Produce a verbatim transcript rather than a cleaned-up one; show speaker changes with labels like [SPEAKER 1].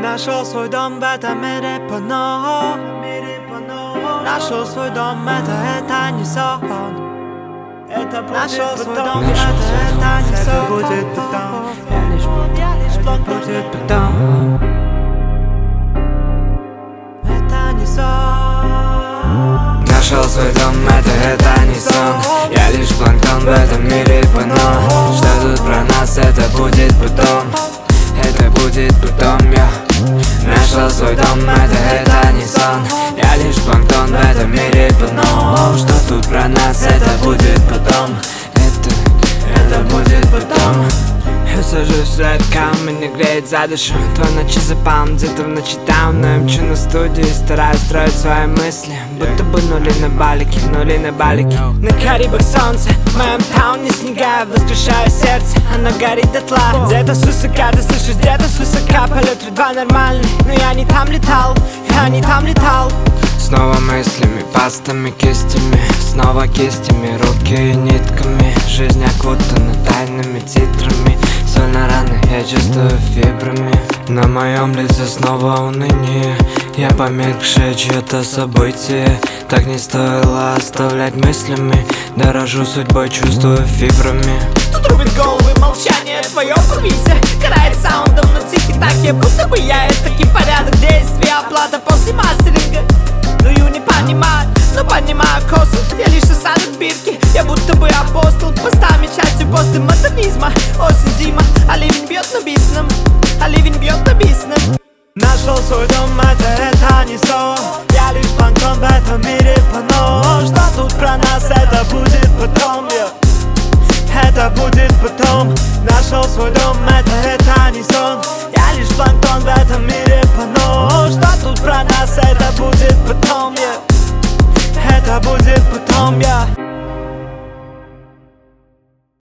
[SPEAKER 1] Нашел свой дом в этом мире полно. Нашел свой дом, это, это не сон. Нашел свой дом, это, это не сон. Это будет потом. Я лишь план, я лишь план, будет потом. Это не сон.
[SPEAKER 2] Нашел свой дом, это, это не сон. Я лишь планктон в этом мире полно. Что тут про нас, это будет потом. Это будет потом, я нашел свой дом, это, это не сон. Я лишь планктон в этом мире полно. Что тут про нас, это будет потом. Это, это будет потом. Я сажусь в этот камень, не греет за душу. Твой ночи запал, где-то в ночи там. Но я мчу на студии, стараюсь строить свои мысли. Будто бы нули на балике, нули на балике. На Карибах солнце, в моем тауне снега. Воскрешаю сердце, оно горит дотла. Где-то с высока, ты слышишь, где-то с высока. Полет едва нормальный, но я не там летал. Я не там летал. Снова мыслями, пастами, кистями. Снова кистями, руки и нитками. Жизнь окутана тайными титрами. Соль на раны, я чувствую фибрами. На моем лице снова уныние. Я померкшее чье-то событие. Так не стоило оставлять мыслями. Дорожу судьбой, чувствую фибрами.
[SPEAKER 1] Тут рубит головы молчание, твое повисие. Карает саундом, но тихий так я, будто бы я это таки порядок действий. Оплата после мастеринга. Ну ю не понимаю, но понимаю косу. Я лишь осадок бирки, я будто бы апостол. Постами частью постмодернизма. Осень, зима, а ливень бьет на бисном. А ливень бьет на бисном. Нашел свой дом, это, это не сон. Я лишь планктон в этом мире полно. Что тут про нас, это будет потом, yeah. Это будет потом. Нашел свой дом, это, это не сон.